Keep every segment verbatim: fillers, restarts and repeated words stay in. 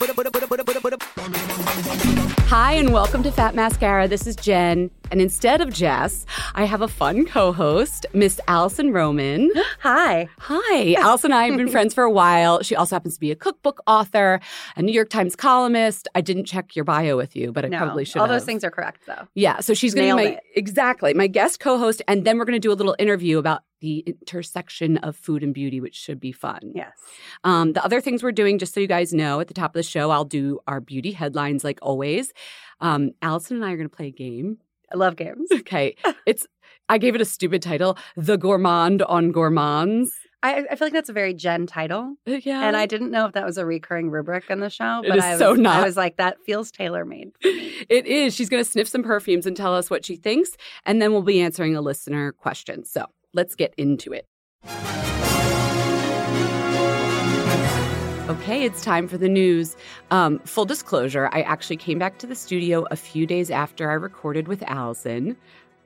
Hi, and welcome to Fat Mascara. This is Jen. And instead of Jess, I have a fun co-host, Miss Allison Roman. Hi. Hi. Allison and I have been friends for a while. She also happens to be a cookbook author, a New York Times columnist. I didn't check your bio with you, but I no, probably should all have. those things are correct, though. Yeah, so she's going to be my, it. exactly, my guest co-host, and then we're going to do a little interview about the intersection of food and beauty, which should be fun. Yes. Um, the other things we're doing, just so you guys know, at the top of the show, I'll do our beauty headlines like always. Um, Allison and I are going to play a game. I love games. Okay. It's I gave it a stupid title, The Gourmand on Gourmands. I, I feel like that's a very Jen title. Yeah. And I didn't know if that was a recurring rubric on the show. It But is I was, so not. I was like, that feels tailor-made for me. It is. She's going to sniff some perfumes and tell us what she thinks. And then we'll be answering a listener question. So let's get into it. Okay, it's time for the news. Um, full disclosure, I actually came back to the studio a few days after I recorded with Allison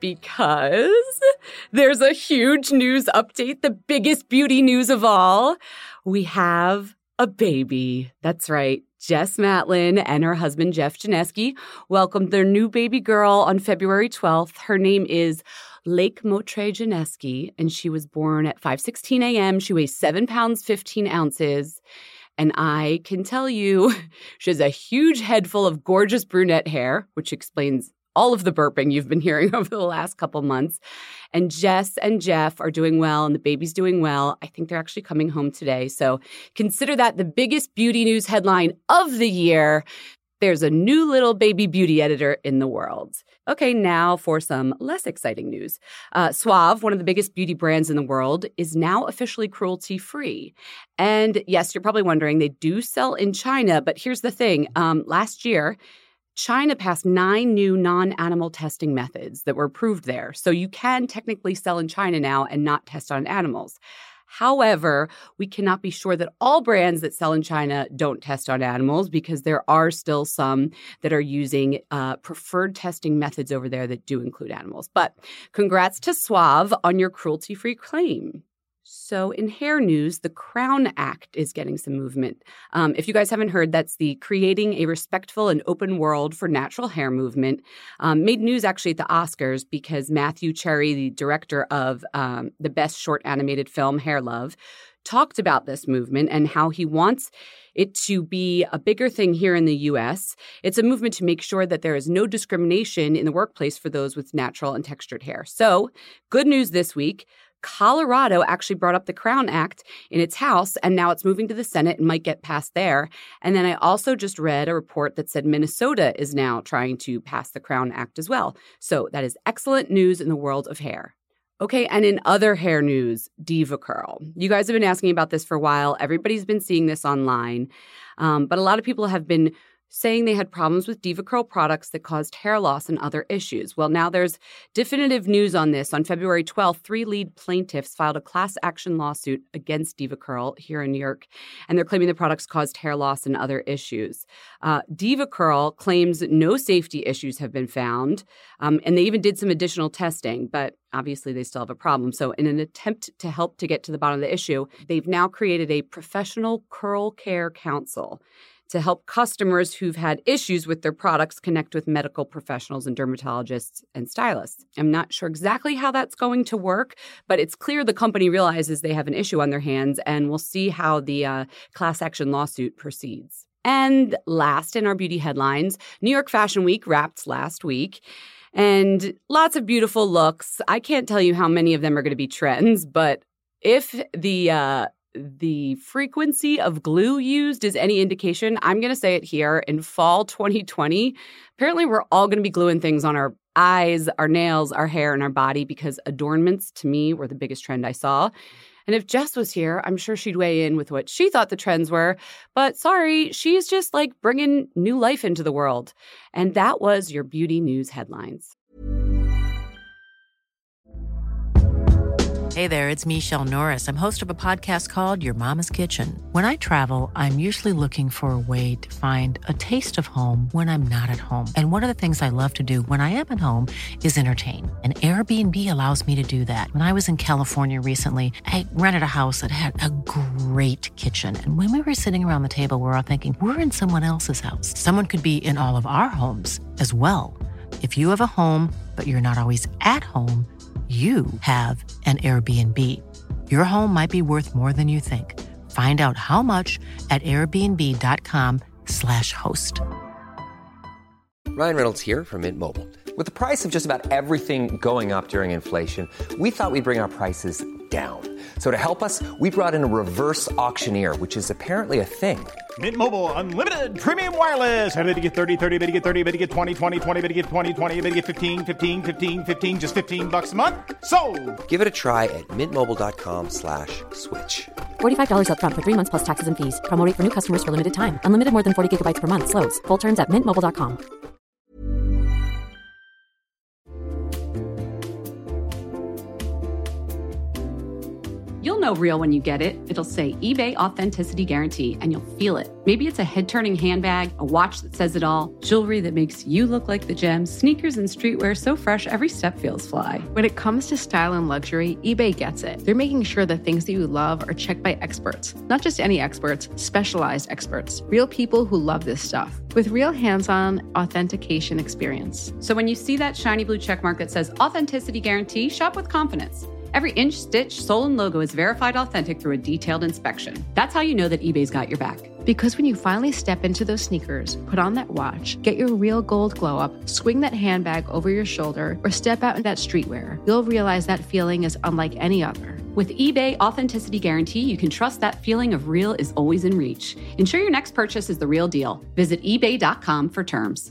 because there's a huge news update, the biggest beauty news of all. We have a baby. That's right. Jess Matlin and her husband, Jeff Janeski, welcomed their new baby girl on February twelfth. Her name is Lake Motre Janeski, and she was born at five sixteen a.m. She weighs seven pounds, fifteen ounces. And I can tell you, she has a huge head full of gorgeous brunette hair, which explains all of the burping you've been hearing over the last couple months. And Jess and Jeff are doing well, and the baby's doing well. I think they're actually coming home today. So consider that the biggest beauty news headline of the year. There's a new little baby beauty editor in the world. Okay, now for some less exciting news. Uh, Suave, one of the biggest beauty brands in the world, is now officially cruelty-free. And yes, you're probably wondering, they do sell in China, but here's the thing. Um, last year, China passed nine new non-animal testing methods that were approved there. So you can technically sell in China now and not test on animals. However, we cannot be sure that all brands that sell in China don't test on animals because there are still some that are using uh, preferred testing methods over there that do include animals. But congrats to Suave on your cruelty-free claim. So in hair news, the Crown Act is getting some movement. Um, if you guys haven't heard, that's the Creating a Respectful and Open World for Natural Hair movement. Um, made news actually at the Oscars because Matthew Cherry, the director of um, the best short animated film, Hair Love, talked about this movement and how he wants it to be a bigger thing here in the U S. It's a movement to make sure that there is no discrimination in the workplace for those with natural and textured hair. So good news this week. Colorado actually brought up the Crown Act in its House, and now it's moving to the Senate and might get passed there. And then I also just read a report that said Minnesota is now trying to pass the Crown Act as well. So that is excellent news in the world of hair. Okay, and in other hair news, DevaCurl. You guys have been asking about this for a while. Everybody's been seeing this online, um, but a lot of people have been saying they had problems with DevaCurl products that caused hair loss and other issues. Well, now there's definitive news on this. On February twelfth, three lead plaintiffs filed a class action lawsuit against DevaCurl here in New York, and they're claiming the products caused hair loss and other issues. Uh, DevaCurl claims no safety issues have been found, um, and they even did some additional testing, but obviously they still have a problem. So in an attempt to help to get to the bottom of the issue, they've now created a professional curl care council to help customers who've had issues with their products connect with medical professionals and dermatologists and stylists. I'm not sure exactly how that's going to work, but it's clear the company realizes they have an issue on their hands, and we'll see how the uh, class action lawsuit proceeds. And last in our beauty headlines, New York Fashion Week wrapped last week. And lots of beautiful looks. I can't tell you how many of them are going to be trends, but if the uh, the frequency of glue used is any indication, I'm going to say it here, in fall twenty twenty, apparently we're all going to be gluing things on our eyes, our nails, our hair, and our body because adornments, to me, were the biggest trend I saw. And if Jess was here, I'm sure she'd weigh in with what she thought the trends were. But sorry, she's just like bringing new life into the world. And that was your beauty news headlines. Hey there, it's Michelle Norris. I'm host of a podcast called Your Mama's Kitchen. When I travel, I'm usually looking for a way to find a taste of home when I'm not at home. And one of the things I love to do when I am at home is entertain. And Airbnb allows me to do that. When I was in California recently, I rented a house that had a great kitchen. And when we were sitting around the table, we were all thinking, we're in someone else's house. Someone could be in all of our homes as well. If you have a home, but you're not always at home, you have an Airbnb. Your home might be worth more than you think. Find out how much at airbnb.com slash host. Ryan Reynolds here from Mint Mobile. With the price of just about everything going up during inflation, we thought we'd bring our prices down. So to help us, we brought in a reverse auctioneer, which is apparently a thing. Mint Mobile Unlimited Premium Wireless. How to get thirty, thirty, bit to get thirty, bit to get twenty, twenty, twenty, bit to get twenty, twenty, bit to get fifteen, fifteen, fifteen, fifteen, just fifteen bucks a month? Sold! Give it a try at mintmobile.com slash switch. forty-five dollars up front for three months plus taxes and fees. Promo rate for new customers for limited time. Unlimited more than forty gigabytes per month. Slows full terms at mint mobile dot com. You'll know real when you get it. It'll say eBay Authenticity Guarantee, and you'll feel it. Maybe it's a head-turning handbag, a watch that says it all, jewelry that makes you look like the gem, sneakers and streetwear so fresh every step feels fly. When it comes to style and luxury, eBay gets it. They're making sure the things that you love are checked by experts. Not just any experts, specialized experts. Real people who love this stuff. With real hands-on authentication experience. So when you see that shiny blue checkmark that says Authenticity Guarantee, shop with confidence. Every inch, stitch, sole, and logo is verified authentic through a detailed inspection. That's how you know that eBay's got your back. Because when you finally step into those sneakers, put on that watch, get your real gold glow up, swing that handbag over your shoulder, or step out in that streetwear, you'll realize that feeling is unlike any other. With eBay Authenticity Guarantee, you can trust that feeling of real is always in reach. Ensure your next purchase is the real deal. Visit ebay dot com for terms.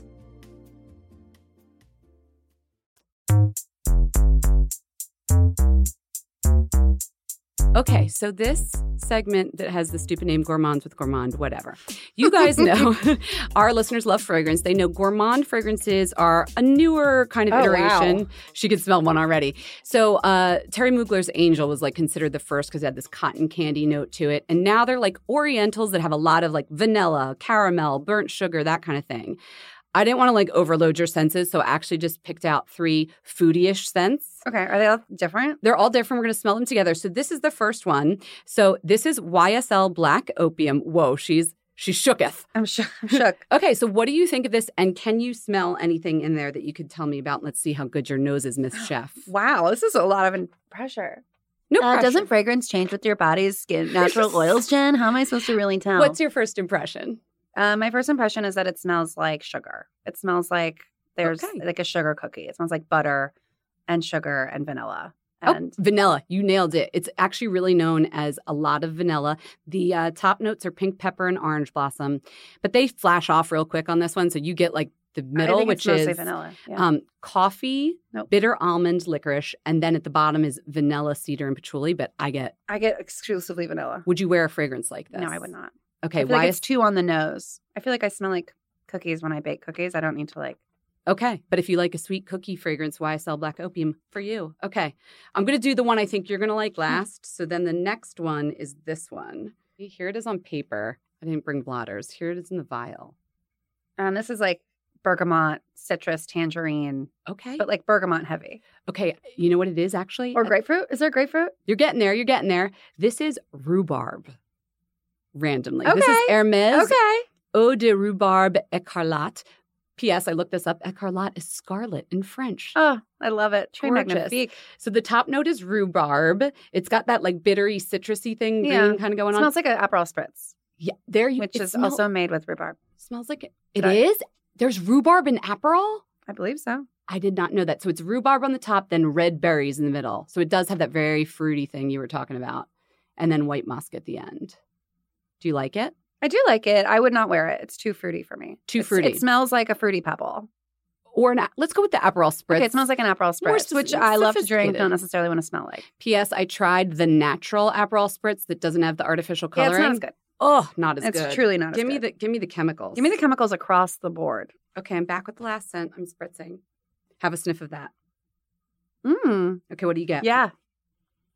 Okay, so this segment that has the stupid name Gourmands with Gourmand, whatever. You guys know our listeners love fragrance. They know gourmand fragrances are a newer kind of Oh, iteration. wow. She could smell one already. So uh, Terry Mugler's Angel was like considered the first because it had this cotton candy note to it. And now they're like Orientals that have a lot of like vanilla, caramel, burnt sugar, that kind of thing. I didn't want to like overload your senses, so I actually just picked out three foodie-ish scents. Okay, are they all different? They're all different. We're going to smell them together. So this is the first one. So this is Y S L Black Opium. Whoa, she's she's shooketh. I'm, sh- I'm shook. Okay, so what do you think of this? And can you smell anything in there that you could tell me about? Let's see how good your nose is, Miss Chef. Wow, this is a lot of pressure. No Uh, pressure. doesn't fragrance change with your body's skin natural oils, Jen? How am I supposed to really tell? What's your first impression? Uh, my first impression is that it smells like sugar. It smells like there's Okay. like a sugar cookie. It smells like butter and sugar and vanilla. Oh, And vanilla. You nailed it. It's actually really known as a lot of vanilla. The uh, top notes are pink pepper and orange blossom, but they flash off real quick on this one. So you get like the middle, I think which it's mostly is vanilla. Yeah. um, coffee, Nope. bitter almond, licorice, and then at the bottom is vanilla, cedar, and patchouli. But I get, I get exclusively vanilla. would you wear a fragrance like this? No, I would not. Okay, I feel why like is it's too on the nose. I feel like I smell like cookies when I bake cookies. I don't need to like. Okay, but if you like a sweet cookie fragrance, Y S L Black Opium for you. Okay, I'm going to do the one I think you're going to like last. So then the next one is this one. Here it is on paper. I didn't bring blotters. Here it is in the vial. Um, this is like bergamot, citrus, tangerine, Okay. but like bergamot heavy. Okay, you know what it is actually? Or grapefruit? Is there grapefruit? You're getting there. You're getting there. This is rhubarb. Randomly. This is Okay. Hermes Okay. Eau de Rhubarbe Écarlate. P S. I looked this up. Écarlate is scarlet in French. Oh, I love it. Très Gorgeous. magnifique. So the top note is rhubarb. It's got that like bittery, citrusy thing Yeah. green kind of going It on. smells like an Aperol Spritz, Yeah, there you which it is smell- also made with rhubarb. smells like it. It Right. is? There's rhubarb in Aperol? I believe so. I did not know that. So it's rhubarb on the top, then red berries in the middle. So it does have that very fruity thing you were talking about. And then white musk at the end. Do you like it? I do like it. I would not wear it. It's too fruity for me. Too It's- fruity. It smells like a fruity pebble. Or an, let's go with the Aperol Spritz. Okay, it smells like an Aperol More Spritz, which soph- I love to drink, sophisticated. don't necessarily want to smell like. P S. I tried the natural Aperol Spritz that doesn't have the artificial Yeah, coloring. it's not as good. Oh, not as It's good. truly not as give me good. the Give me the chemicals. Give me the chemicals across the board. Okay, I'm back with the last scent. I'm spritzing. Have a sniff of that. Mmm. Okay, what do you get? Yeah.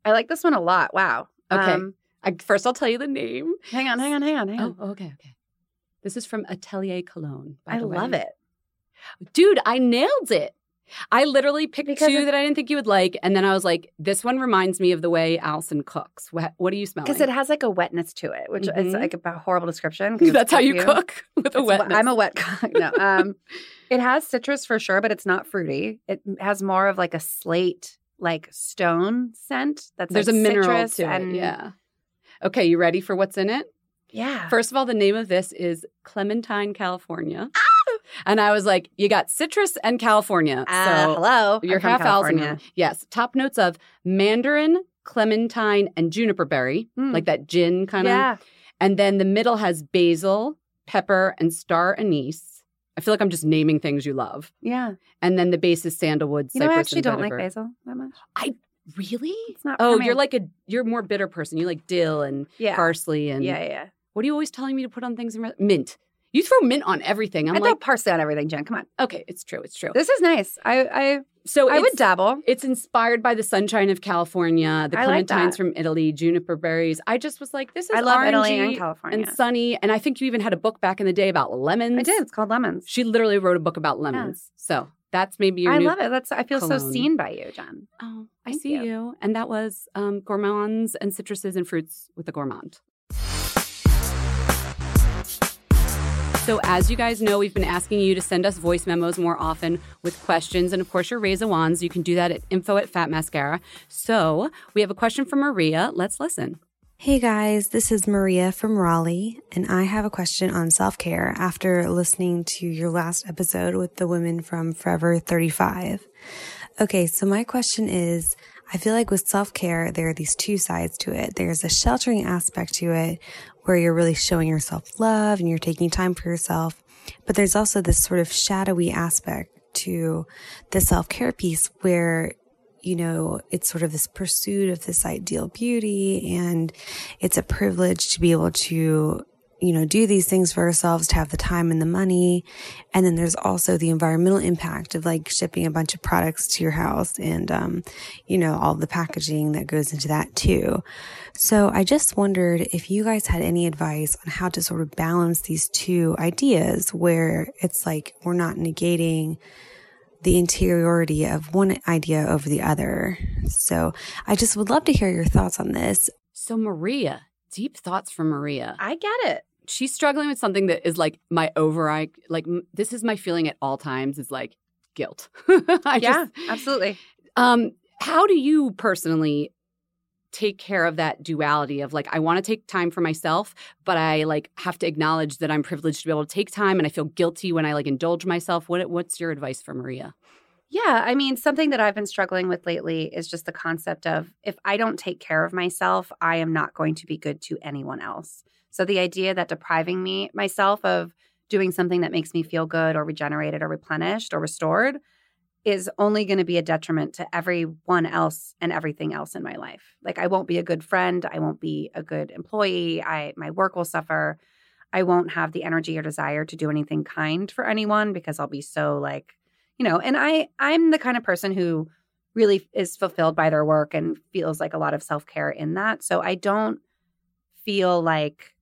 I like this one a lot. Wow. Okay. Um, I, first, I'll tell you the name. hang on, hang on, hang on, hang on. Oh, okay, okay. This is from Atelier Cologne. By I the way. love it. Dude, I nailed it. I literally picked Because two it- that I didn't think you would like. And then I was like, this one reminds me of the way Allison cooks. What, what do you smell? Because it has like a wetness to it, which Mhm. is like a horrible description. 'cause it's That's how you perfume. cook with a It's- wetness. I'm a wet cook. No. Um, it has citrus for sure, but it's not fruity. It has more of like a slate, like stone scent. That's There's like a mineral citrus to and it. Yeah. Okay, you ready for what's in it? yeah. First of all, the name of this is Clementine, California. Ah! And I was like, you got citrus and California. Uh, so hello, you're I'm from half California. Allison. Yes. Top notes of mandarin, clementine, and juniper berry, Mm. like that gin kind of. Yeah, And then the middle has basil, pepper, and star anise. I feel like I'm just naming things you love. yeah. And then the base is sandalwood, You know, cypress, I actually and don't like vetiver. basil that much. Really? It's not. Oh, for me. you're like a you're a more bitter person. You like dill and yeah, parsley and yeah, yeah. yeah. what are you always telling me to put on things? In re- mint. You throw mint on everything. I'm I like, throw parsley on everything, Jen. Come on, okay, it's true, it's true. this is nice. I, I, So I would it's- dabble. It's inspired by the sunshine of California, the I like clementines that. from Italy, juniper berries. I just was like, this is I love Italy orangey and California. and sunny. And I think you even had a book back in the day about lemons. I did. It's called lemons. She literally wrote a book about lemons. So that's maybe your I new. love it. That's. I feel so cologne. seen by you, Jen. Oh, I Thank see you. you. And that was um, gourmands and citruses and fruits with the gourmand. So as you guys know, we've been asking you to send us voice memos more often with questions. And of course, your raise a wands. You can do that at info at Fat Mascara. So we have a question from Maria. Let's listen. Hey guys, this is Maria from Raleigh, and I have a question on self-care after listening to your last episode with the women from Forever thirty-five. Okay, so my question is, I feel like with self-care, there are these two sides to it. There's a sheltering aspect to it where you're really showing yourself love and you're taking time for yourself. But there's also this sort of shadowy aspect to the self-care piece where, you know, it's sort of this pursuit of this ideal beauty, and it's a privilege to be able to, you know, do these things for ourselves, to have the time and the money. And then there's also the environmental impact of like shipping a bunch of products to your house and, um, you know, all the packaging that goes into that too. So I just wondered if you guys had any advice on how to sort of balance these two ideas where it's like we're not negating the interiority of one idea over the other. So I just would love to hear your thoughts on this. So Maria, deep thoughts from Maria. I get it. She's struggling with something that is like my override. Like m- this is my feeling at all times is like guilt. I Yeah, just, absolutely. Um, how do you personally take care of that duality of like, I want to take time for myself, but I like have to acknowledge that I'm privileged to be able to take time and I feel guilty when I like indulge myself. What What's your advice for Maria? Yeah, I mean, something that I've been struggling with lately is just the concept of if I don't take care of myself, I am not going to be good to anyone else. So the idea that depriving me myself of doing something that makes me feel good or regenerated or replenished or restored is only going to be a detriment to everyone else and everything else in my life. Like I won't be a good friend. I won't be a good employee. I my work will suffer. I won't have the energy or desire to do anything kind for anyone because I'll be so like, you know, and I I'm the kind of person who really is fulfilled by their work and feels like a lot of self-care in that. So I don't feel like,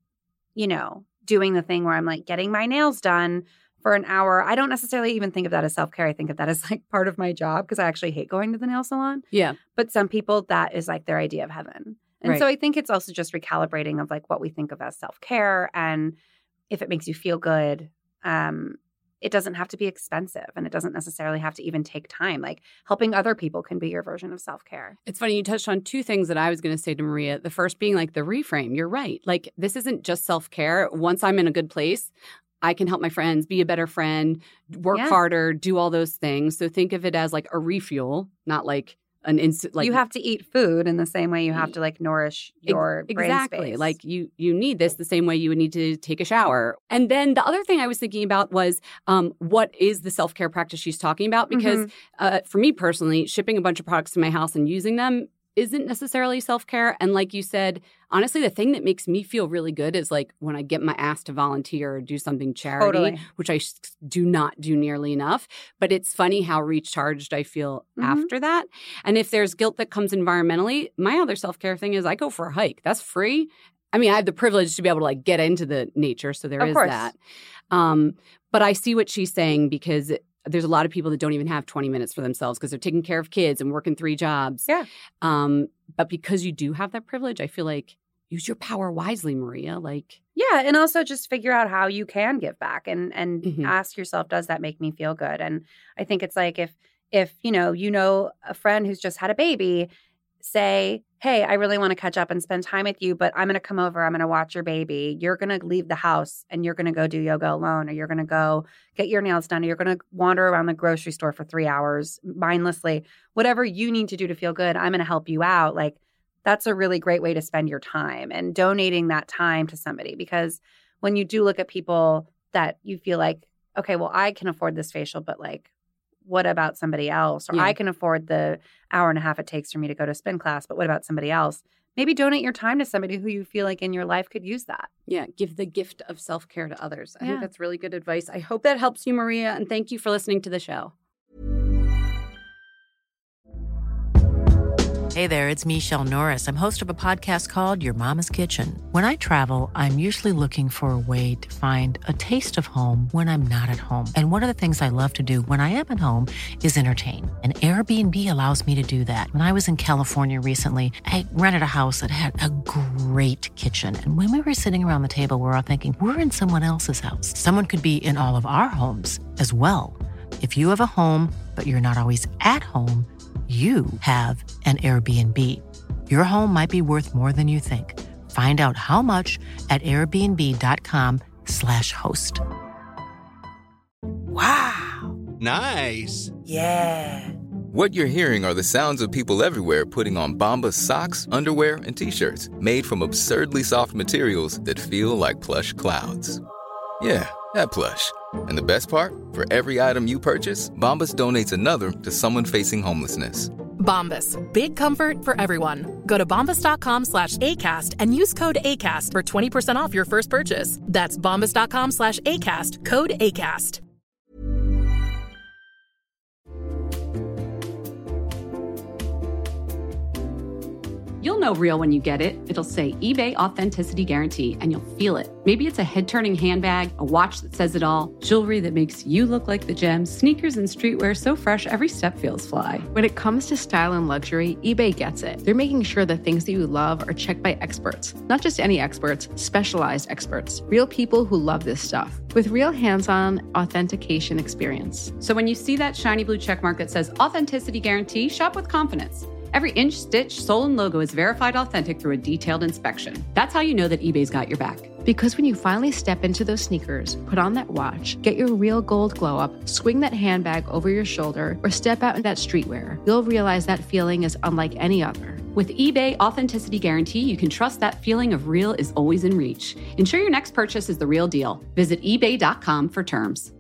you know, doing the thing where I'm like getting my nails done for an hour. I don't necessarily even think of that as self-care. I think of that as like part of my job because I actually hate going to the nail salon. Yeah. But some people, that is like their idea of heaven. And Right. so I think it's also just recalibrating of like what we think of as self-care. And if it makes you feel good, um, it doesn't have to be expensive and it doesn't necessarily have to even take time. Like helping other people can be your version of self-care. It's funny, you touched on two things that I was going to say to Maria. The first being like the reframe. You're right. Like this isn't just self-care. Once I'm in a good place, I can help my friends, be a better friend, work Yeah. harder, do all those things. So think of it as like a refuel, not like an instant. Like you have to eat food in the same way you have to like nourish your brain exactly space. like you you need this the same way you would need to take a shower. And then the other thing I was thinking about was um, what is the self-care practice she's talking about? Because Mhm. uh, for me personally, shipping a bunch of products to my house and using them isn't necessarily self-care. And like you said, honestly, the thing that makes me feel really good is like when I get my ass to volunteer or do something charity, Totally. which I sh- do not do nearly enough. But it's funny how recharged I feel Mhm. after that. And if there's guilt that comes environmentally, my other self-care thing is I go for a hike. That's free. I mean, I have the privilege to be able to like get into the nature, so there Of is course. that. Um, but I see what she's saying because it, there's a lot of people that don't even have twenty minutes for themselves because they're taking care of kids and working three jobs. Yeah. Um, but because you do have that privilege, I feel like use your power wisely, Maria. Like, Yeah, and also just figure out how you can give back and and Mhm. ask yourself, does that make me feel good? And I think it's like if if you know you know a friend who's just had a baby, say, hey, I really want to catch up and spend time with you, but I'm going to come over. I'm going to watch your baby. You're going to leave the house and you're going to go do yoga alone, or you're going to go get your nails done, or you're going to wander around the grocery store for three hours mindlessly. Whatever you need to do to feel good, I'm going to help you out. Like, that's a really great way to spend your time, and donating that time to somebody. Because when you do look at people that you feel like, okay, well, I can afford this facial, but like, what about somebody else? Or Yeah. I can afford the hour and a half it takes for me to go to spin class, but what about somebody else? Maybe donate your time to somebody who you feel like in your life could use that. yeah, give the gift of self-care to others. I Yeah. think that's really good advice. I hope that helps you, Maria. And thank you for listening to the show. Hey there, it's Michelle Norris. I'm host of a podcast called Your Mama's Kitchen. When I travel, I'm usually looking for a way to find a taste of home when I'm not at home. And one of the things I love to do when I am at home is entertain. And Airbnb allows me to do that. When I was in California recently, I rented a house that had a great kitchen. And when we were sitting around the table, we were all thinking, we're in someone else's house. Someone could be in all of our homes as well. If you have a home, but you're not always at home, you have an Airbnb. Your home might be worth more than you think. Find out how much at airbnb.com slash host. Wow. Nice. Yeah. What you're hearing are the sounds of people everywhere putting on Bombas socks, underwear, and T-shirts made from absurdly soft materials that feel like plush clouds. Yeah, that plush. And the best part? For every item you purchase, Bombas donates another to someone facing homelessness. Bombas. Big comfort for everyone. Go to bombas.com slash ACAST and use code ACAST for twenty percent off your first purchase. That's bombas.com slash ACAST. Code ACAST. You'll know real when you get it. It'll say eBay Authenticity Guarantee, and you'll feel it. Maybe it's a head-turning handbag, a watch that says it all, jewelry that makes you look like the gems, sneakers and streetwear so fresh every step feels fly. When it comes to style and luxury, eBay gets it. They're making sure the things that you love are checked by experts. Not just any experts, specialized experts. Real people who love this stuff. With real hands-on authentication experience. So when you see that shiny blue checkmark that says Authenticity Guarantee, shop with confidence. Every inch, stitch, sole, and logo is verified authentic through a detailed inspection. That's how you know that eBay's got your back. Because when you finally step into those sneakers, put on that watch, get your real gold glow up, swing that handbag over your shoulder, or step out in that streetwear, you'll realize that feeling is unlike any other. With eBay Authenticity Guarantee, you can trust that feeling of real is always in reach. Ensure your next purchase is the real deal. Visit ebay dot com for terms.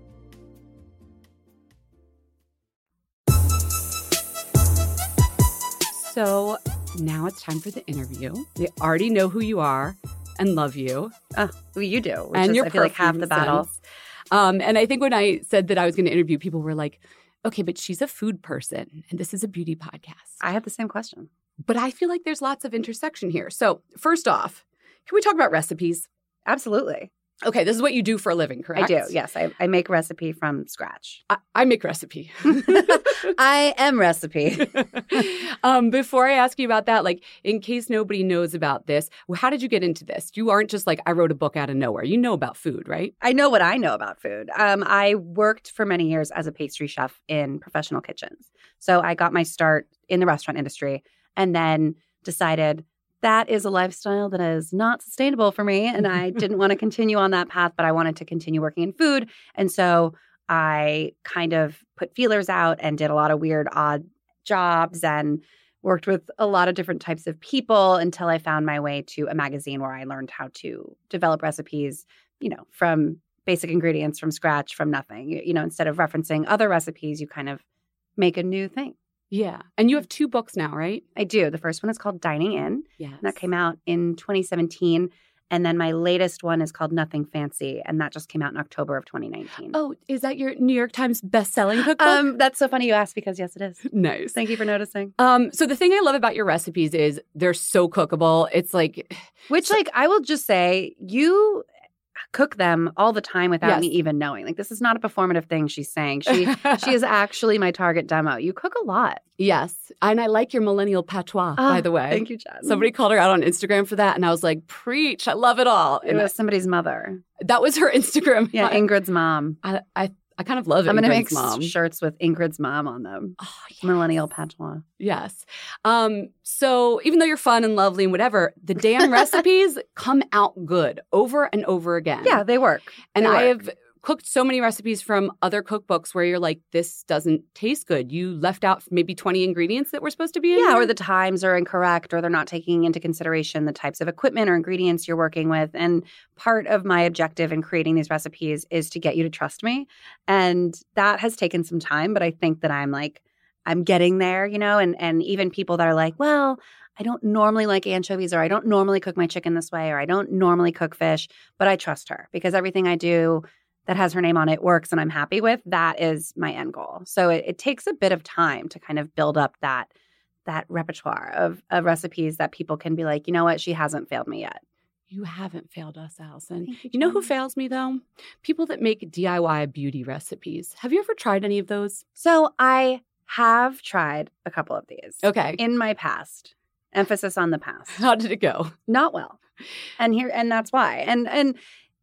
So now it's time for the interview. They already know who you are and love you. Oh, well, you do. Which and is, your I feel like half the battle. sense. Um, and I think when I said that I was going to interview, people were like, okay, but she's a food person and this is a beauty podcast. I had the same question. But I feel like there's lots of intersection here. So first off, can we talk about recipes? Absolutely. Okay, this is what you do for a living, correct? I do, yes. I, I make recipe from scratch. I, I make recipe. I am recipe. um, before I ask you about that, like, in case nobody knows about this, well, how did you get into this? You aren't just like, I wrote a book out of nowhere. You know about food, right? I know what I know about food. Um, I worked for many years as a pastry chef in professional kitchens. So I got my start in the restaurant industry and then decided that is a lifestyle that is not sustainable for me. And I didn't want to continue on that path, but I wanted to continue working in food. And so I kind of put feelers out and did a lot of weird, odd jobs and worked with a lot of different types of people until I found my way to a magazine where I learned how to develop recipes, you know, from basic ingredients from scratch, from nothing. You, you know, instead of referencing other recipes, you kind of make a new thing. Yeah. And you have two books now, right? I do. The first one is called Dining In. Yes. And that came out in twenty seventeen. And then my latest one is called Nothing Fancy, and that just came out in October of twenty nineteen. Oh, is that your New York Times best-selling cookbook? Um, that's so funny you asked because, yes, it is. Nice. Thank you for noticing. Um, so the thing I love about your recipes is they're so cookable. It's like... Which, like, I will just say, you cook them all the time without Yes. me even knowing. Like, this is not a performative thing she's saying. She she is actually my target demo. You cook a lot. Yes. And I like your millennial patois, Ah, by the way. Thank you, Jen. Somebody called her out on Instagram for that, and I was like, preach. I love it all. It And was somebody's mother. that was her Instagram. Yeah, Ingrid's mom. I, I, I kind of love I'm going to Ingrid's make mom. shirts with Ingrid's mom on them. Oh, yes. Millennial patois. Yes. Um, so even though you're fun and lovely and whatever, the damn recipes come out good over and over again. Yeah, they work. And They I work. have cooked so many recipes from other cookbooks where you're like, this doesn't taste good. You left out maybe twenty ingredients that were supposed to be in Yeah, there. or the times are incorrect, or they're not taking into consideration the types of equipment or ingredients you're working with. And part of my objective in creating these recipes is to get you to trust me. And that has taken some time, but I think that I'm like, I'm getting there, you know, and and even people that are like, well, I don't normally like anchovies, or I don't normally cook my chicken this way, or I don't normally cook fish, but I trust her because everything I do that has her name on it works and I'm happy with, that is my end goal. So it, it takes a bit of time to kind of build up that that repertoire of, of recipes that people can be like, you know what, she hasn't failed me yet. You haven't failed us, Allison. Thank you, You know who Jen. fails me, though? People that make D I Y beauty recipes. Have you ever tried any of those? So I have tried a couple of these Okay. in my past. Emphasis on the past. How did it go? Not well. And here and that's why. And and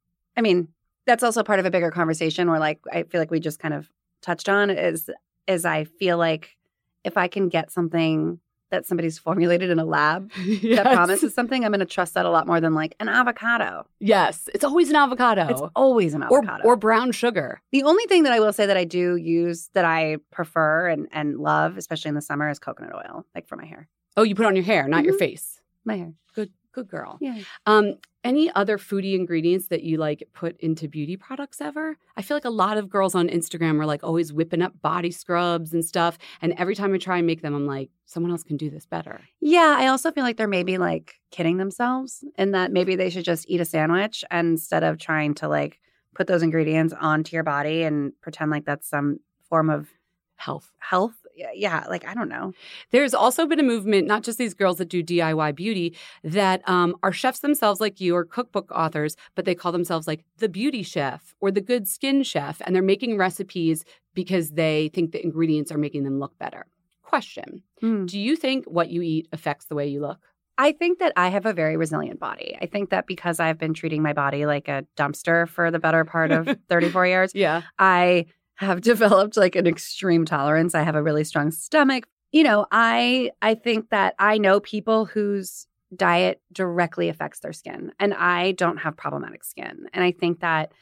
I mean, that's also part of a bigger conversation where like I feel like we just kind of touched on is is I feel like if I can get something that somebody's formulated in a lab Yes. that promises something, I'm going to trust that a lot more than like an avocado. Yes. It's always an avocado. It's always an or, avocado. or brown sugar. The only thing that I will say that I do use that I prefer and, and love, especially in the summer, is coconut oil, like for my hair. Oh, you put it on your hair, not your Mhm. face. My hair. Good, good girl. Yeah. Um, any other foodie ingredients that you like put into beauty products ever? I feel like a lot of girls on Instagram are like always whipping up body scrubs and stuff. And every time I try and make them, I'm like, someone else can do this better. Yeah, I also feel like they're maybe like kidding themselves in that maybe they should just eat a sandwich instead of trying to like put those ingredients onto your body and pretend like that's some form of Health. health. Yeah, yeah, like I don't know. There's also been a movement, not just these girls that do D I Y beauty, that um, are chefs themselves like you or cookbook authors, but they call themselves like the beauty chef or the good skin chef. And they're making recipes because they think the ingredients are making them look better. Question. Hmm. Do you think what you eat affects the way you look? I think that I have a very resilient body. I think that because I've been treating my body like a dumpster for the better part of thirty-four years, Yeah. I have developed like an extreme tolerance. I have a really strong stomach. You know, I I think that I know people whose diet directly affects their skin, and I don't have problematic skin. And I think that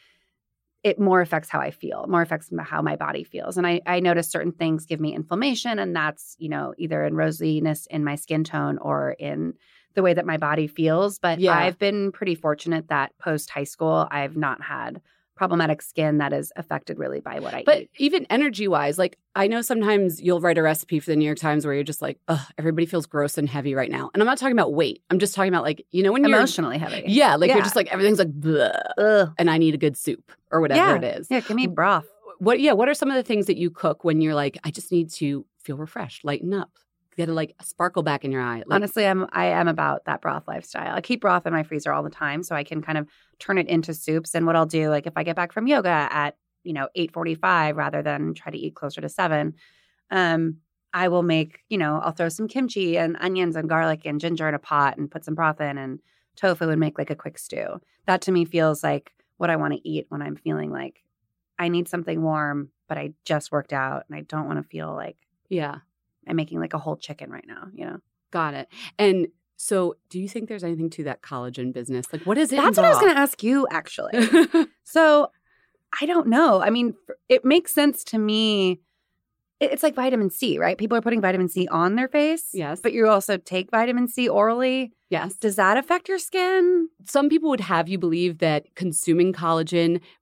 it more affects how I feel, more affects how my body feels. And I, I notice certain things give me inflammation, and that's, you know, either in rosiness in my skin tone or in the way that my body feels. But Yeah. I've been pretty fortunate that post high school, I've not had problematic skin that is affected really by what I But eat. even energy wise, like I know sometimes you'll write a recipe for the New York Times where you're just like, ugh, everybody feels gross and heavy right now. And I'm not talking about weight. I'm just talking about like, you know, when you're Emotionally heavy. Yeah, like Yeah. you're just like everything's like bleh, Ugh. and I need a good soup or whatever Yeah. it is. Yeah, give me broth. What yeah, what are some of the things that you cook when you're like, I just need to feel refreshed, lighten up, get a like a sparkle back in your eye? Like, Honestly, I'm I am about that broth lifestyle. I keep broth in my freezer all the time so I can kind of turn it into soups. And what I'll do, like if I get back from yoga at, you know, eight forty-five rather than try to eat closer to seven, um, I will make, you know, I'll throw some kimchi and onions and garlic and ginger in a pot and put some broth in and tofu and make like a quick stew. That to me feels like what I want to eat when I'm feeling like I need something warm, but I just worked out and I don't want to feel like yeah, I'm making like a whole chicken right now, you know? got it. And so do you think there's anything to that collagen business? Like what is it? That's what I was going to ask you, actually. So I don't know. I mean, it makes sense to me. It- It's like vitamin C, right? People are putting vitamin C on their face. Yes. But you also take vitamin C orally. Yes. Does that affect your skin? Some people would have you believe that consuming collagen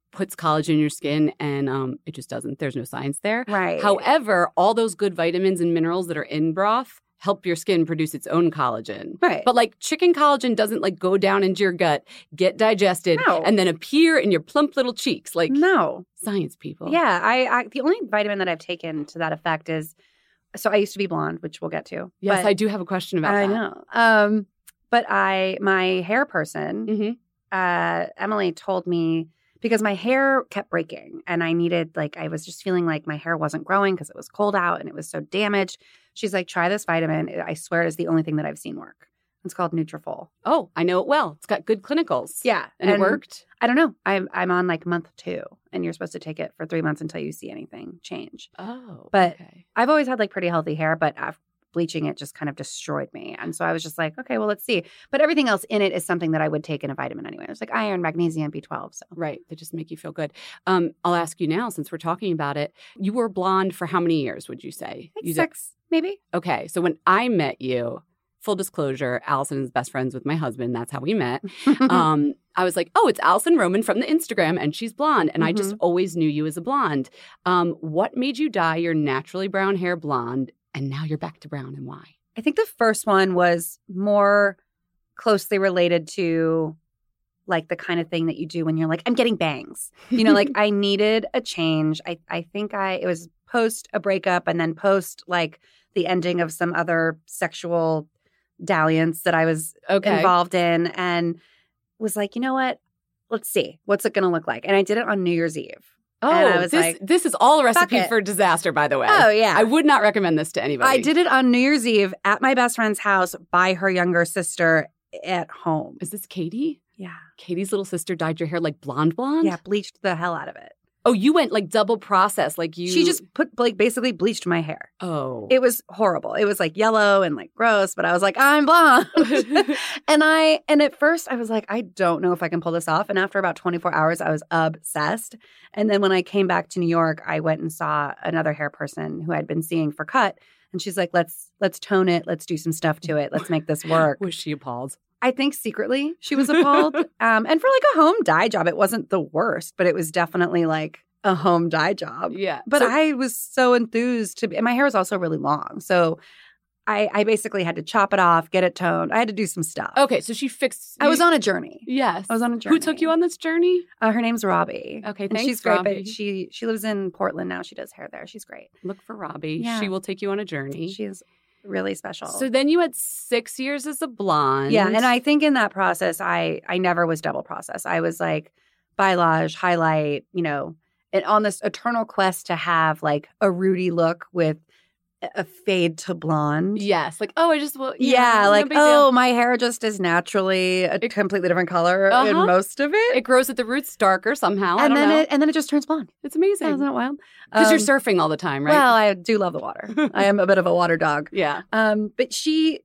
puts collagen in your skin, and um, it just doesn't. There's no science there. Right. However, all those good vitamins and minerals that are in broth help your skin produce its own collagen. Right. But like chicken collagen doesn't like go down into your gut, get digested, No. and then appear in your plump little cheeks. Like No. science people. Yeah. I, I the only vitamin that I've taken to that effect is, so I used to be blonde, which we'll get to. Yes, but I do have a question about I that. know. Um, but I, my hair person, Mm-hmm. uh, Emily told me, because my hair kept breaking and I needed, like, I was just feeling like my hair wasn't growing because it was cold out and it was so damaged. She's like, try this vitamin. I swear it is the only thing that I've seen work. It's called Nutrafol. Oh, I know it well. It's got good clinicals. Yeah. And, it worked? I don't know. I'm I'm on like month two and you're supposed to take it for three months until you see anything change. Oh, But okay. I've always had like pretty healthy hair, but after bleaching it just kind of destroyed me. And so I was just like, okay, well, let's see. But everything else in it is something that I would take in a vitamin anyway. It's like iron, magnesium, B twelve. So Right. They just make you feel good. Um, I'll ask you now, since we're talking about it, you were blonde for how many years, would you say? like You six, maybe. Okay. So when I met you, full disclosure, Allison is best friends with my husband. That's how we met. um, I was like, oh, it's Allison Roman from the Instagram, and she's blonde. And mm-hmm. I just always knew you as a blonde. Um, what made you dye your naturally brown hair blonde, and now you're back to brown, and why? I think the first one was more closely related to like the kind of thing that you do when you're like, I'm getting bangs. You know, like I needed a change. I, I think I, it was post a breakup and then post like the ending of some other sexual dalliance that I was okay. involved in, and was like, you know what? Let's see. What's it going to look like? And I did it on New Year's Eve. Oh, and I was this, like, this is all a recipe it. for disaster, by the way. Oh, yeah. I would not recommend this to anybody. I did it on New Year's Eve at my best friend's house by her younger sister at home. Is this Katie? Yeah. Katie's little sister dyed your hair like blonde blonde? Yeah, bleached the hell out of it. Oh, you went like double process, like you. She just put like basically bleached my hair. Oh, it was horrible. It was like yellow and like gross, but I was like, I'm blonde. and I and at first I was like, I don't know if I can pull this off. And after about twenty-four hours, I was obsessed. And then when I came back to New York, I went and saw another hair person who I'd been seeing for cut, and she's like, let's let's tone it, let's do some stuff to it, let's make this work. Was she appalled? I think secretly she was appalled. um, and for like a home dye job, it wasn't the worst, but it was definitely like a home dye job. Yeah. But so, I was so enthused to be, and my hair was also really long. So I, I basically had to chop it off, get it toned. I had to do some stuff. Okay. So she fixed. I was on a journey. Yes. I was on a journey. Who took you on this journey? Uh, her name's Robbie. Okay. And Thanks, she's great, Robbie. but she, she lives in Portland now. She does hair there. She's great. Look for Robbie. Yeah. She will take you on a journey. She's really special. So then you had six years as a blonde. Yeah, and I think in that process, I I never was double process. I was like balayage, highlight, you know, and on this eternal quest to have like a Rudy look with a fade to blonde. Yes, like oh, I just well, yeah, know, like no oh, my hair just is naturally a it, completely different color uh-huh. in most of it. It grows at the roots darker somehow, and I don't then know. it and then it just turns blonde. It's amazing. Yeah, isn't that wild? Because um, you're surfing all the time, right? Well, I do love the water. I am a bit of a water dog. Yeah. Um, but she,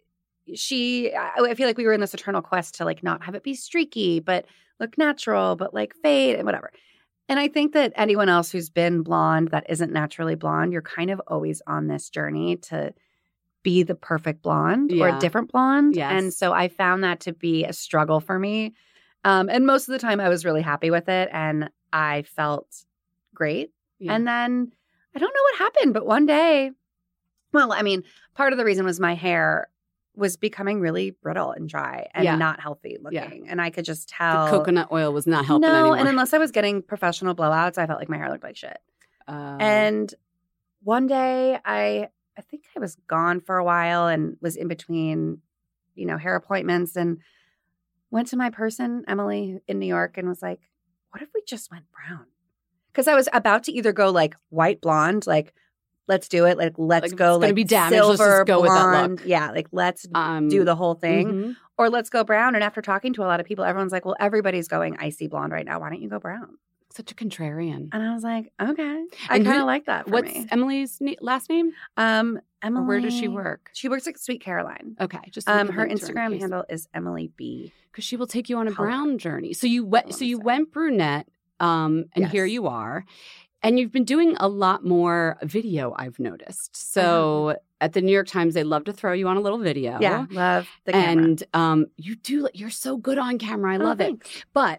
she, I I feel like we were in this eternal quest to like not have it be streaky, but look natural, but like fade and whatever. And I think that anyone else who's been blonde that isn't naturally blonde, you're kind of always on this journey to be the perfect blonde yeah. or a different blonde. Yes. And so I found that to be a struggle for me. Um, and most of the time I was really happy with it and I felt great. Yeah. And then I don't know what happened, but one day, well, I mean, part of the reason was my hair was becoming really brittle and dry and yeah. not healthy looking. Yeah. And I could just tell. The coconut oil was not helping no, anymore. and unless I was getting professional blowouts, I felt like my hair looked like shit. Uh, And one day I I think I was gone for a while and was in between, you know, hair appointments and went to my person, Emily, in New York and was like, what if we just went brown? Because I was about to either go like white blonde, like let's do it, like let's like, go it's gonna like be damaged. silver Let's just go blonde. with that look. Yeah, like let's um, do the whole thing. Mm-hmm. Or let's go brown. And after talking to a lot of people, everyone's like, well, everybody's going icy blonde right now. Why don't you go brown? Such a contrarian. And I was like, okay. I And kind who- of like that for What's me. Emily's na- last name? Um, Emily. Or where does she work? She works at Sweet Caroline. Okay, just so Um, we can her link to in Instagram case. handle is Emily B. Because she will take you on a Color. brown journey. So you went. I So wanna you say. went brunette, um, and Yes. here you are, and you've been doing a lot more video. I've noticed. So Uh-huh. at the New York Times, they love to throw you on a little video. Yeah, love the camera. and um, you do. You're so good on camera. I Oh, love it. thanks. But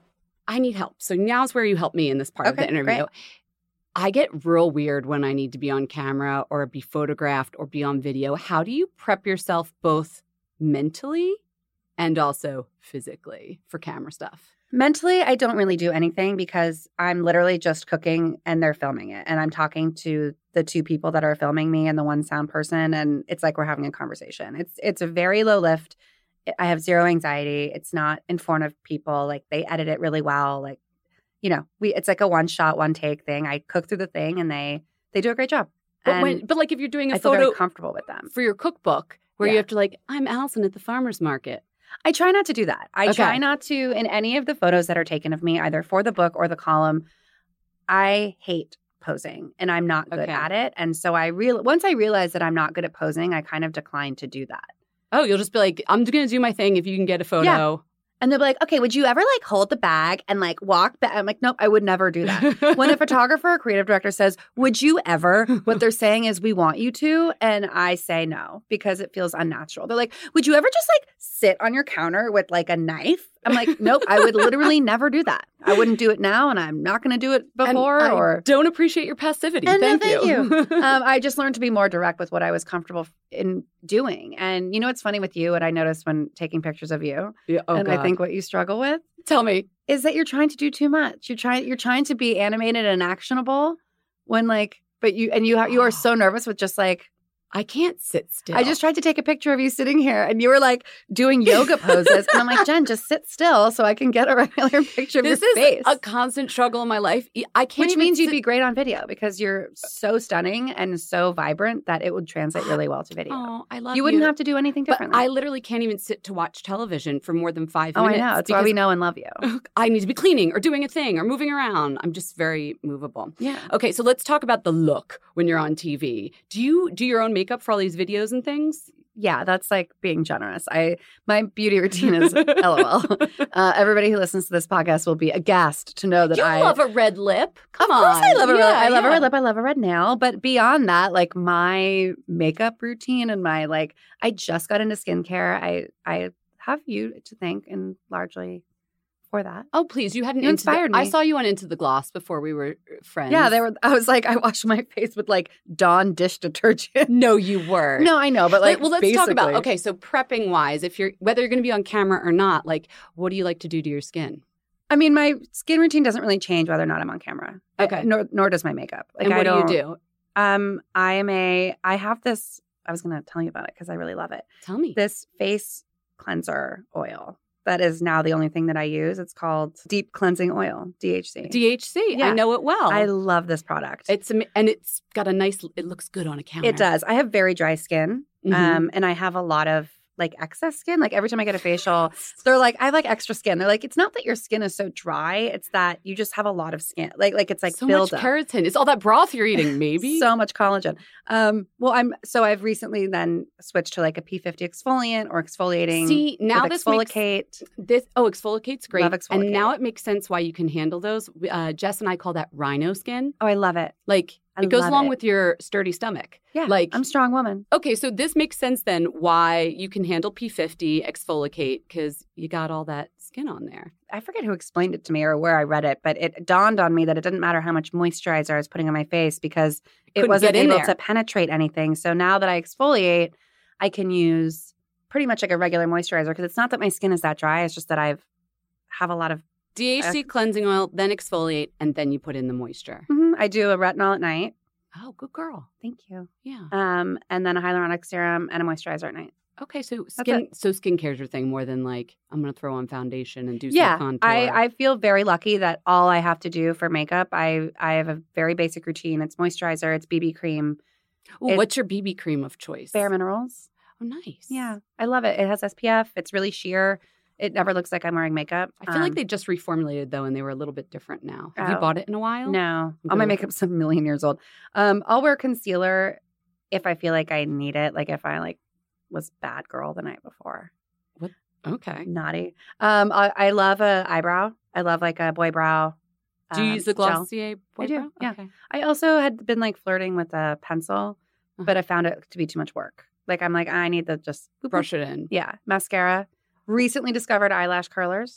I need help. So now's where you help me in this part Okay, of the interview. great. I get real weird when I need to be on camera or be photographed or be on video. How do you prep yourself both mentally and also physically for camera stuff? Mentally, I don't really do anything because I'm literally just cooking and they're filming it. And I'm talking to the two people that are filming me and the one sound person. And it's like we're having a conversation. It's it's a very low lift. I have zero anxiety. It's not in front of people. Like they edit it really well. Like, you know, we it's like a one shot, one take thing. I cook through the thing and they they do a great job. But And when, but like if you're doing a I feel photo very comfortable with them. for your cookbook where Yeah. you have to like, I'm Allison at the farmer's market. I try not to do that. I Okay. try not to, in any of the photos that are taken of me, either for the book or the column, I hate posing and I'm not good Okay. at it. And so I real once I realize that I'm not good at posing, I kind of decline to do that. Oh, you'll just be like, I'm going to do my thing if you can get a photo. And they'll be like, okay, would you ever like hold the bag and like walk back? I'm like, nope, I would never do that. When a photographer or creative director says, would you ever? What they're saying is, we want you to. And I say no because it feels unnatural. They're like, would you ever just like sit on your counter with like a knife? I'm like, nope, I would literally never do that. I wouldn't do it now and I'm not going to do it before. And I or don't appreciate your passivity. And no, thank, thank you. you. um, I just learned to be more direct with what I was comfortable in doing. And you know what's funny with you, and I noticed when taking pictures of you, Yeah, oh, and God. I think what you struggle with Tell me. is that you're trying to do too much. You're trying you're trying to be animated and actionable when like, but you and you ha- you are so nervous with just like, I can't sit still. I just tried to take a picture of you sitting here and you were like doing yoga poses. And I'm like, Jen, just sit still so I can get a regular picture of This your is face. a constant struggle in my life. I can't Which even means you'd sit- be great on video because you're so stunning and so vibrant that it would translate really well to video. Oh, I love you wouldn't have to do anything But differently. I literally can't even sit to watch television for more than five oh, I minutes. know. That's why we because know and love you. I need to be cleaning or doing a thing or moving around. I'm just very movable. Yeah. Okay, so let's talk about the look when you're on T V. Do you do your own makeup for all these videos and things? Yeah, that's like being generous. I my beauty routine is LOL. Uh, everybody who listens to this podcast will be aghast to know that You I love a red lip. Come Of on. course I love a red Yeah, I love a yeah. red lip. I love a red nail. But beyond that, like my makeup routine and my like I just got into skincare. I I have you to thank and largely for that. Oh, please. You hadn't You inspired I me. saw you on Into the Gloss before we were friends. Yeah, they were I was like, I washed my face with like Dawn dish detergent. No, you were. No, I know, but like Like, well, let's talk about, basically- okay, so prepping wise, if you're, whether you're going to be on camera or not, like, what do you like to do to your skin? I mean, my skin routine doesn't really change whether or not I'm on camera. Okay. I- nor nor does my makeup. Like and I what don't do you do? Um, I am a I have this I was gonna tell you about it because I really love it. Tell me. This face cleanser oil. That is now the only thing that I use. It's called Deep Cleansing Oil, D H C. D H C. Yeah. I know it well. I love this product. It's am- and it's got a nice. It looks good on a counter. It does. I have very dry skin, Mhm. um, and I have a lot of like excess skin. Like every time I get a facial, they're like, I have like extra skin. They're like, it's not that your skin is so dry; it's that you just have a lot of skin. Like like it's like so build much up. keratin. It's all that broth you're eating. Maybe So much collagen. Um, well, I'm so I've recently then switched to like a P fifty exfoliant or exfoliating. See, now with this makes- exfoliate. This oh, exfoliate's great, Love and now exfoliate. it makes sense why you can handle those. Uh, Jess and I call that rhino skin. Oh, I love it. Like I it goes love along it. with your sturdy stomach. Yeah, like I'm a strong woman. okay, so this makes sense then why you can handle P fifty exfoliate because you got all that skin on there. I forget who explained it to me or where I read it, but it dawned on me that it didn't matter how much moisturizer I was putting on my face because it Couldn't wasn't get in able there. to penetrate anything. So now that I exfoliate, I can use pretty much like a regular moisturizer because it's not that my skin is that dry. It's just that I've have a lot of. D H C cleansing oil, then exfoliate, and then you put in the moisture. Mhm. I do a retinol at night. Oh, good girl. Thank you. Yeah. Um, and then a hyaluronic serum and a moisturizer at night. Okay, so skin, so skincare's your thing more than like I'm gonna throw on foundation and do some Yeah, contour. I, I feel very lucky that all I have to do for makeup, I I have a very basic routine. It's moisturizer, it's B B cream, Ooh, it- what's your B B cream of choice? Bare Minerals. Oh, nice. Yeah, I love it. It has S P F. It's really sheer. It never looks like I'm wearing makeup. I feel like Um, they just reformulated though, and they were a little bit different now. Have you Oh. bought it in a while? No, Okay. all my makeup's a million years old. Um, I'll wear concealer if I feel like I need it. Like if I like was bad girl the night before. Okay. Naughty. Um, I, I love a eyebrow. I love like a boy brow. Do you um, use the gel. Glossier? I do, Boy Brow? yeah. Okay. I also had been like flirting with a pencil, Uh-huh. but I found it to be too much work. Like I'm like I need to just boop, Brush boop. it in. Yeah, mascara. Recently discovered eyelash curlers.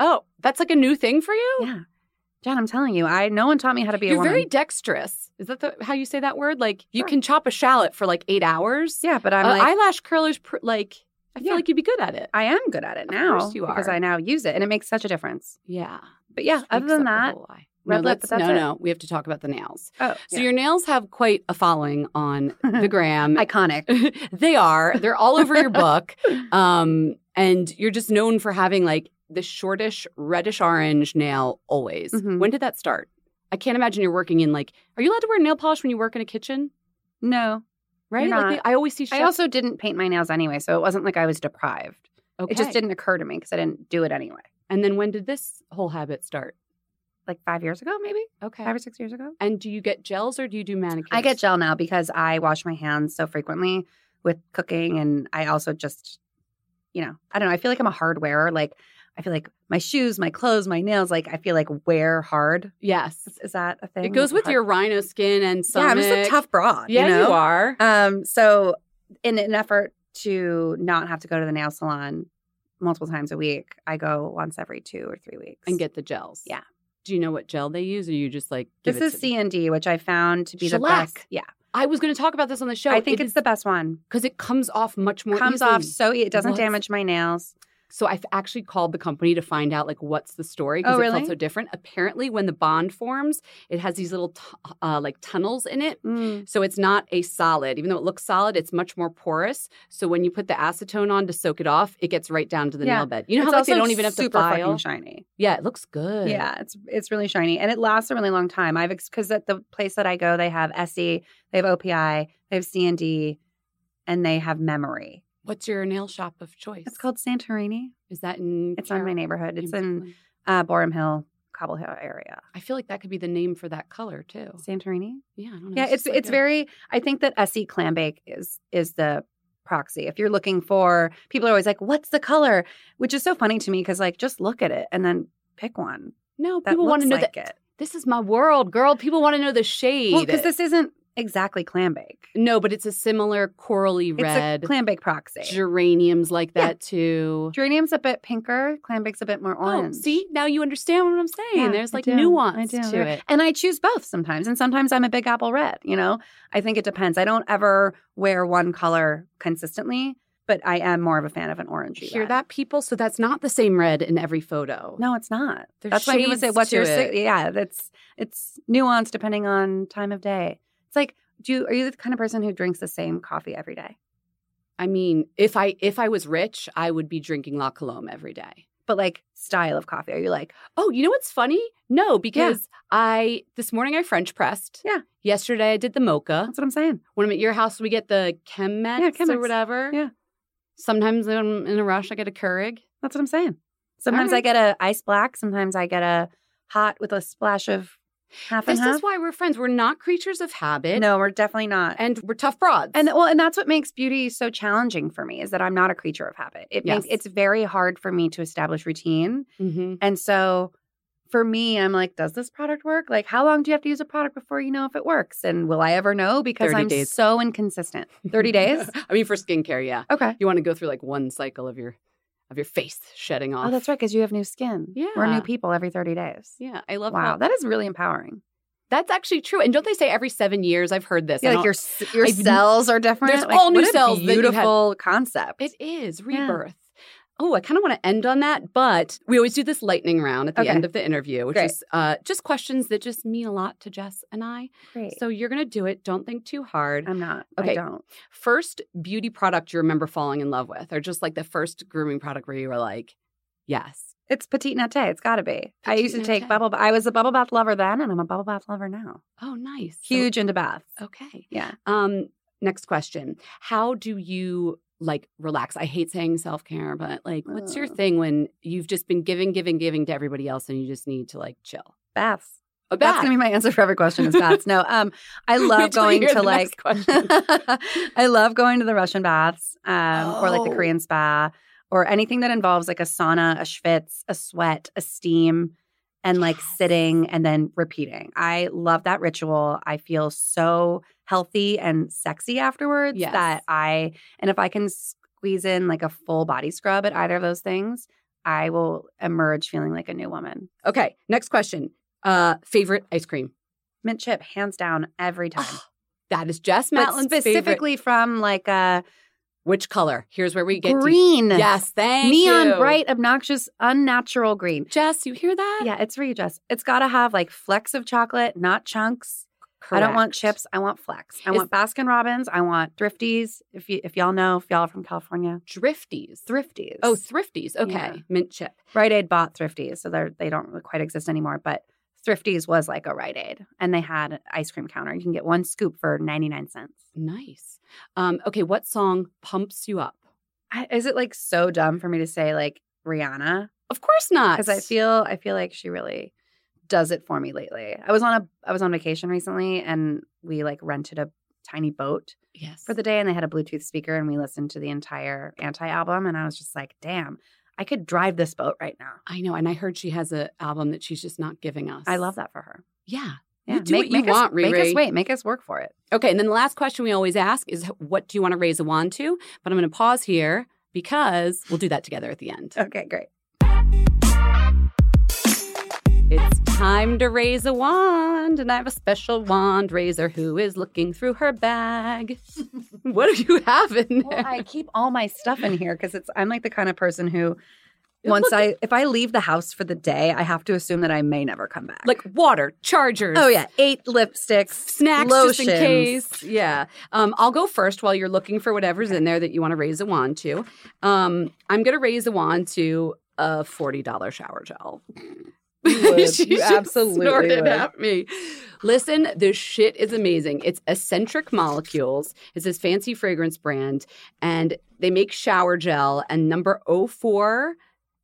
Oh, that's like a new thing for you? Yeah. Jen, I'm telling you, I no one taught me how to be You're a woman. You're very dexterous. Is that the, how you say that word? Like, you Sure. can chop a shallot for like eight hours. Yeah, but I'm uh, like... eyelash curlers, pr- like, I feel Yeah. like you'd be good at it. I am good at it Of now. course you Because are. I now use it, and it makes such a difference. Yeah. But yeah, other than that, red no, lip, that's, but that's no, it. no. We have to talk about the nails. Oh, So yeah. your nails have quite a following on the gram. Iconic. They are. They're all over your book. Um, and you're just known for having like the shortish, reddish orange nail always. Mhm. When did that start? I can't imagine you're working in like, are you allowed to wear nail polish when you work in a kitchen? No. Right? You're Like not. they, I always see chefs. I also didn't paint my nails anyway, so it wasn't like I was deprived. okay. It just didn't occur to me because I didn't do it anyway. And then when did this whole habit start? Like five years ago, maybe? Okay. Five or six years ago? And do you get gels or do you do manicures? I get gel now because I wash my hands so frequently with cooking, and I also just, you know, I don't know. I feel like I'm a hard wearer. Like, I feel like my shoes, my clothes, my nails, like I feel like wear hard. Yes. Is, is that a thing? It goes with Hard- your rhino skin and Yeah, stomach. I'm just a tough broad. Yeah, you, know? you are. Um, so in an effort to not have to go to the nail salon multiple times a week, I go once every two or three weeks. And get the gels. Yeah. Do you know what gel they use, or you just like give This it is to C and D, which I found to be the Shellac. best. Yeah. I was going to talk about this on the show. I think it's the best one. because it comes off much more Comes easily. off so e- it doesn't What's- damage my nails. So I've actually called the company to find out like what's the story because Oh, it really? felt so different. Apparently, when the bond forms, it has these little t- uh, like tunnels in it. Mm. So it's not a solid. Even though it looks solid, it's much more porous. So when you put the acetone on to soak it off, it gets right down to the Yeah. nail bed. You know It's how like they also don't even have to super file. fucking shiny. Yeah, it looks good. Yeah, it's it's really shiny and it lasts a really long time. I've because at the place that I go, they have S E, they have O P I, they have C and D, and they have memory. What's your nail shop of choice? It's called Santorini. Is that in? It's on my Carol- neighborhood. It's in Brooklyn? uh, Borum Hill, Cobble Hill area. I feel like that could be the name for that color too. Santorini. Yeah, I don't know. Yeah, it's just like it's a- very. I think that S E clam bake is is the proxy. If you're looking for, people are always like, "What's the color?" Which is so funny to me because like just look at it and then pick one no. that People want to looks know like that. it. This is my world, girl. People want to know the shade. Well, because this isn't exactly clam bake. no, but it's a similar corally red. It's a clam bake proxy. Geraniums like Yeah. that too. Geranium's a bit pinker. Clam bake's a bit more Oh, orange. see, now you understand what I'm saying. Yeah, There's I like do. nuance I do. to it. And I choose both sometimes. And sometimes I'm a big apple red, you know? I think it depends. I don't ever wear one color consistently, but I am more of a fan of an orangey Hear red. that, people? So that's not the same red in every photo. No, it's not. There's That's why people say, shades "What's to your?" it. si-" Yeah, that's it's nuanced depending on time of day. It's like, do you are you the kind of person who drinks the same coffee every day? I mean, if I if I was rich, I would be drinking La Colombe every day. But like style of coffee, are you like, Oh, you know what's funny? No, because I this morning I French pressed. Yeah. Yesterday I did the mocha. that's what I'm saying? When I'm at your house, we get the Chemex, Yeah, Chemex. or whatever. Yeah. Sometimes when I'm in a rush, I get a Keurig. That's what I'm saying. Sometimes All I right. get a ice black. Sometimes I get a hot with a splash of half This and half. is why we're friends. We're not creatures of habit. No, we're definitely not. And we're tough broads. And well, and that's what makes beauty so challenging for me is that I'm not a creature of habit. It Yes. makes it's very hard for me to establish routine. mm-hmm. And so for me, I'm like, does this product work? Like, how long do you have to use a product before you know if it works? And will I ever know? Because thirty I'm days. so inconsistent. thirty days? I mean, for skincare, yeah. Okay. You want to go through like one cycle of your of your face shedding off. Oh, that's right, because you have new skin. We're Yeah. new people every thirty days. Yeah, I love Wow, how that is really empowering. that's actually true. And don't they say every seven years? I've heard this. I Yeah, like don't- your s- your I've- cells are different. There's Like, all new what a cells that you have- Beautiful concept. It is Yeah. rebirth. Oh, I kind of want to end on that, but we always do this lightning round at the Okay. end of the interview, which Great. is uh, just questions that just mean a lot to Jess and I. Great. So you're going to do it. Don't think too hard. I'm not. Okay. I don't. First beauty product you remember falling in love with, or just like the first grooming product where you were like, yes. It's Petite Nate. It's got to be. I Petite used to take Nate. bubble. I was a bubble bath lover then, and I'm a bubble bath lover now. Oh, nice. So- Huge into baths. okay. Yeah. Um, next question. How do you like relax? I hate saying self-care, but like what's your Ugh. thing when you've just been giving, giving, giving to everybody else and you just need to like chill? Baths. A That's bath. gonna be my answer for every question is baths. No, um, I love Wait till you going hear to the like. next question. I love going to the Russian baths, um, or like the Oh. Korean spa, or anything that involves like a sauna, a schwitz, a sweat, a steam, and like Yes. sitting and then repeating. I love that ritual. I feel so healthy and sexy afterwards Yes. that I, and if I can squeeze in like a full body scrub at either of those things, I will emerge feeling like a new woman. Okay, next question. Uh, favorite ice cream? Mint chip, hands down, every time. Oh, that is Jess But Matlin's specifically favorite. from like a Which color? Here's where we get green. To... Yes, thank Neon, you. bright, obnoxious, unnatural green. Jess, you hear that? Yeah, it's for you, Jess. It's got to have like flecks of chocolate, not chunks. Correct. I don't want chips. I want flecks. I Is- want Baskin Robbins. I want Thrifties. If you if y'all know, if y'all are from California, Drifties. Thrifties. Oh, Thrifties. Okay, Yeah. mint chip. Rite Aid bought Thrifties, so they they don't quite exist anymore. But Thrifties was like a Rite Aid, and they had an ice cream counter. You can get one scoop for ninety-nine cents. Nice. Um, okay, what song pumps you up? I, is it like so dumb for me to say like Rihanna? Of course not. Because I feel I feel like she really does it for me lately. I was on a I was on vacation recently, and we like rented a tiny boat yes for the day, and they had a Bluetooth speaker, and we listened to the entire Anti album, and I was just like, damn, I could drive this boat right now. I know, and I heard she has an album that she's just not giving us. I love that for her. Yeah. Yeah, You do make, what you make want, us, Make Riri. us wait. Make us work for it. Okay, and then the last question we always ask is, what do you want to raise a wand to? But I'm going to pause here because we'll do that together at the end. Okay, great. It's time to raise a wand, and I have a special wand raiser who is looking through her bag. What do you have in there? Well, I keep all my stuff in here because it's. I'm like the kind of person who, once Look- I, if I leave the house for the day, I have to assume that I may never come back. Like water, chargers. oh yeah, eight lipsticks, Snacks lotions. just in case. Yeah. Um, I'll go first while you're looking for whatever's in there that you want to raise a wand to. Um, I'm going to raise a wand to a forty dollars shower gel. You would. She You just absolutely snorted would. at me. Listen, this shit is amazing. It's Eccentric Molecules. It's this fancy fragrance brand, and they make shower gel. And number oh four,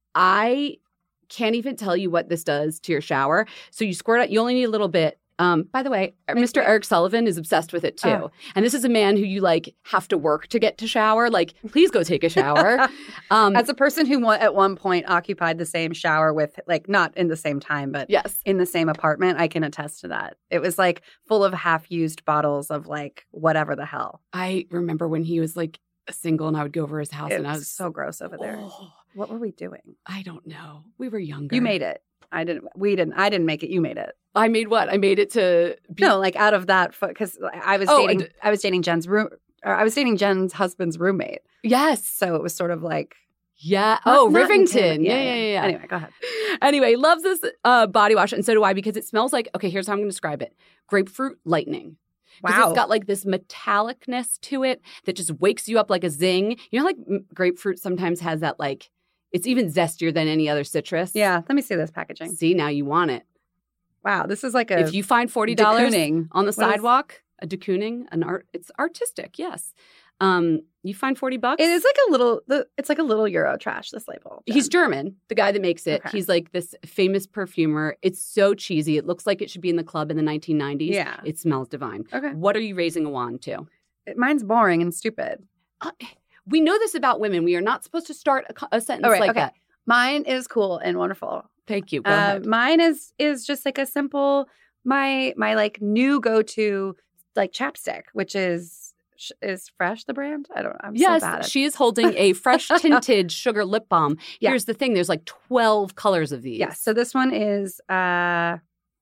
I can't even tell you what this does to your shower. So you squirt out. You only need a little bit. Um, by the way, Mister Eric Sullivan is obsessed with it too. Oh. And this is a man who you like have to work to get to shower. Like, please go take a shower. Um, As a person who wa- at one point occupied the same shower with, like, not in the same time, but yes. in the same apartment, I can attest to that. It was like full of half-used bottles of like whatever the hell. I remember when he was like single and I would go over his house It and I was was so gross over there. Oh, What were we doing? I don't know. We were younger. You made it. I didn't. We didn't. I didn't make it. You made it. I made what? I made it to be. No, like out of that, because I was Oh, dating. and- I was dating Jen's room. Or I was dating Jen's husband's roommate. Yes. So it was sort of like Yeah. not- Oh, not Rivington. intimate. Yeah, yeah, yeah, yeah. Anyway, go ahead. Anyway, loves this uh, body wash, and so do I, because it smells like, okay, here's how I'm going to describe it. Grapefruit lightning. Because Wow. it's got like this metallicness to it that just wakes you up like a zing. You know, like m- grapefruit sometimes has that like, it's even zestier than any other citrus. Yeah. Let me see this packaging. See, now you want it. Wow. This is like a. If you find forty dollars de-cooning. on the What is- sidewalk, a de Kooning, an art, it's artistic, yes. Um, you find forty bucks. It is like a little. The, it's like a little Euro trash. This label. Jen. He's German, the guy that makes it. Okay. He's like this famous perfumer. It's so cheesy. It looks like it should be in the club in the nineteen nineties. Yeah. It smells divine. Okay. What are you raising a wand to? It- Mine's boring and stupid. Uh, we know this about women. We are not supposed to start a, co- a sentence All right. like okay. that. Mine is cool and wonderful. Thank you. Go Uh, ahead. mine is is just like a simple my my like new go to like chapstick, which is sh- is Fresh the brand. I don't. I'm Yes, so bad at she is holding a fresh tinted sugar lip balm. Yeah. Here's the thing. There's like twelve colors of these. Yeah. So this one is uh,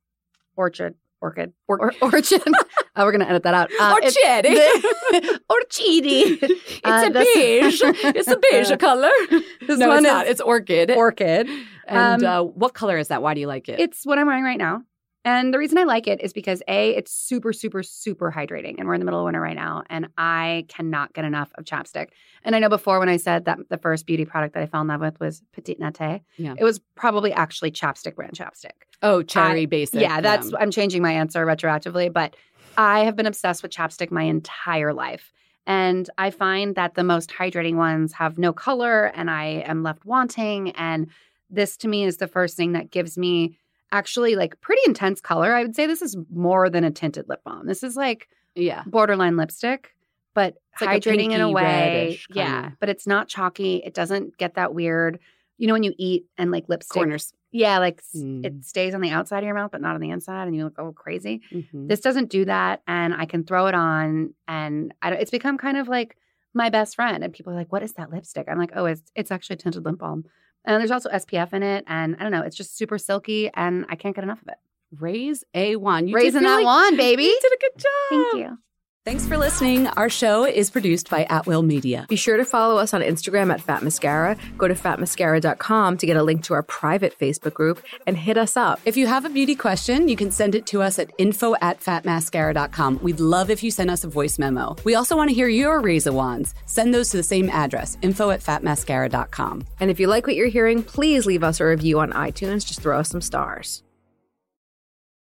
orchid, orchid, Or- or, orchid. oh, we're gonna edit that out. Uh, it's- Orchid. orchidi. It's Uh, a this- beige. It's a beige color. This no, one it's is not. It's orchid. orchid. and Um, uh, what color is that? Why do you like it? It's what I'm wearing right now. And the reason I like it is because A, it's super, super, super hydrating. And we're in the middle of winter right now. And I cannot get enough of chapstick. And I know before when I said that the first beauty product that I fell in love with was Petite Nate, Yeah. it was probably actually chapstick brand chapstick. oh, cherry I- basic. Yeah, that's, um, I'm changing my answer retroactively. But I have been obsessed with chapstick my entire life. And I find that the most hydrating ones have no color and I am left wanting. And this to me is the first thing that gives me actually like pretty intense color. I would say this is more than a tinted lip balm. This is like yeah. borderline lipstick, but It's like a hydrating in a pinky way. reddish kinda. Yeah, but it's not chalky. It doesn't get that weird, you know, when you eat and like lipstick. Corners. Yeah, like s Mm. it stays on the outside of your mouth, but not on the inside, and you look oh crazy. Mhm. This doesn't do that, and I can throw it on, and I don't, it's become kind of like my best friend. And people are like, "What is that lipstick?" I'm like, "Oh, it's it's actually tinted lip balm." And there's also S P F in it. And I don't know, it's just super silky and I can't get enough of it. Raise a wand. You Raising that like, wand, baby. You did a good job. Thank you. Thanks for listening. Our show is produced by At Will Media. Be sure to follow us on Instagram at Fat Mascara. Go to fat mascara dot com to get a link to our private Facebook group and hit us up. If you have a beauty question, you can send it to us at info at fat mascara dot com. We'd love if you send us a voice memo. We also want to hear your razor wands. Send those to the same address, info at fat mascara dot com. And if you like what you're hearing, please leave us a review on iTunes. Just throw us some stars.